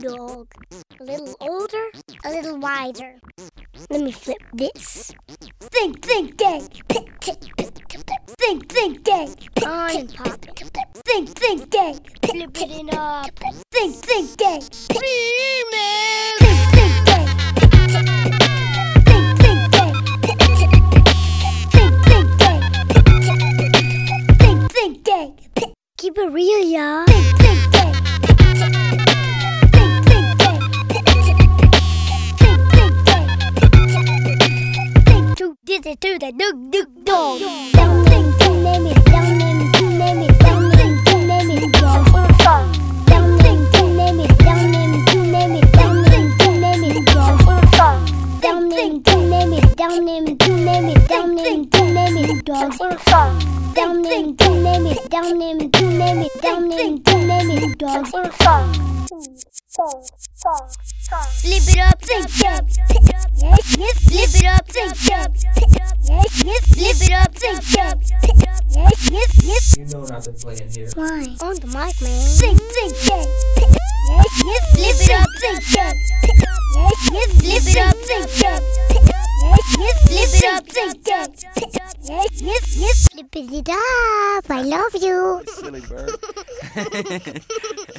dog. A little older, a little wiser. Let me flip this. Think, think, gang. Think, think, gang. On and pop it. Think, gang. Flip it up. Think, gang. Remix. Think, gang. Think, gang. Keep it real, y'all. Think, gang. This is to the dog. Down, name it, down, name it, name it, down, name it, dog. Down, name it, down, name it, name it, down, name it, dog. Down, name it, down, name it, name it, down, name it, dog. Down, name it, down, name it, name it, down, name it, dog. Flip it up, think up. Yes, flip it up, think up. Yes, flip it up, think up. Yes. You know not to play in here. Why? On the mic, man. Think, yeah. Yes, flip it up, think up. Yes, flip it up, think up. Yes, flip it up, think up. Yes, flip it up. I love you. Silly bird.